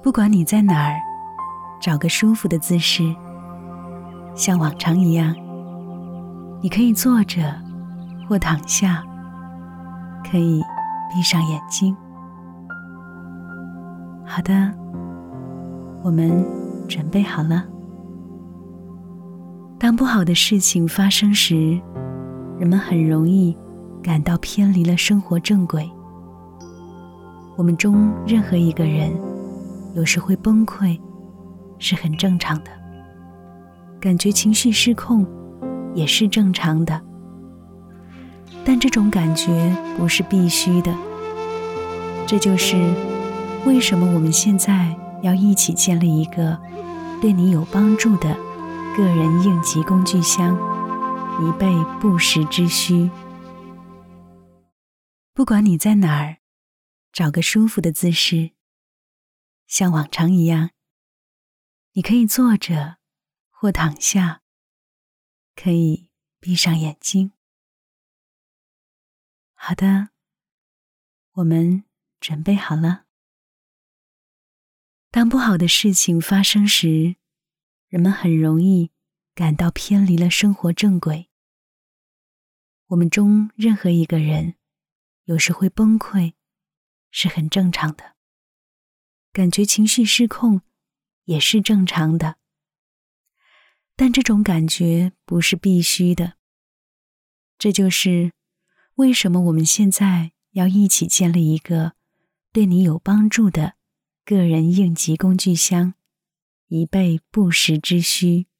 不管你在哪儿，找个舒服的姿势，像往常一样，你可以坐着或躺下，可以闭上眼睛。好的，我们准备好了。当不好的事情发生时，人们很容易感到偏离了生活正轨。我们中任何一个人有时会崩溃，是很正常的。感觉情绪失控也是正常的。但这种感觉不是必须的。这就是为什么我们现在要一起建立一个对你有帮助的个人应急工具箱，以备不时之需。不管你在哪儿，找个舒服的姿势，像往常一样，你可以坐着或躺下，可以闭上眼睛。好的，我们准备好了。当不好的事情发生时，人们很容易感到偏离了生活正轨。我们中任何一个人有时会崩溃，是很正常的。感觉情绪失控也是正常的。但这种感觉不是必须的。这就是为什么我们现在要一起建立一个对你有帮助的个人应急工具箱，以备不时之需。